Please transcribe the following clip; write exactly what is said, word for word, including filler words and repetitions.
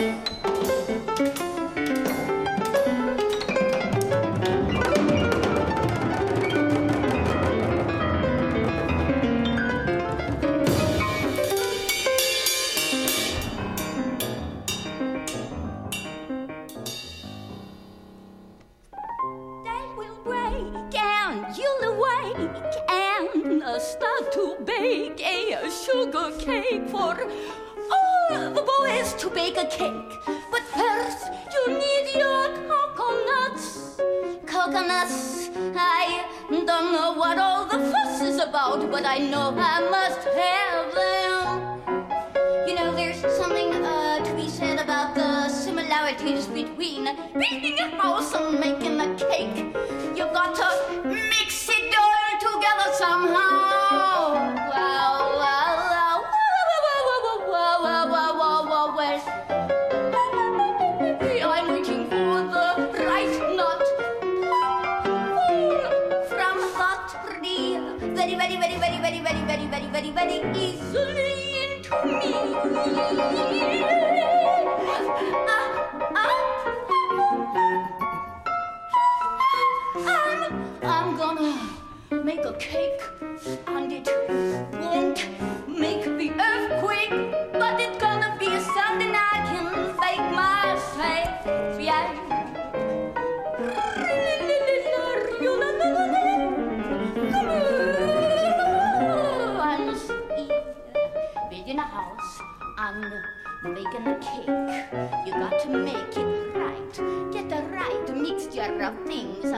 Start to bake a sugar cake for all the boys to bake a cake. But first you need your coconuts. Coconuts, I don't know what all the fuss is about, but I know I must have them. You know, there's something uh, to be said about the similarities between building a house and making a cake. You got to mix it all together somehow. I'm waiting for the right nut. Fall from hot pretty, very, very, very, very, very, very, very, very, very, very easily into me. Ah, ah. I'm, I'm gonna make a cake, and it won't make the earthquake, but it's gonna be something I can bake myself, yeah. And see, building a house and making a cake, you got to make it right, get the right mixture of things.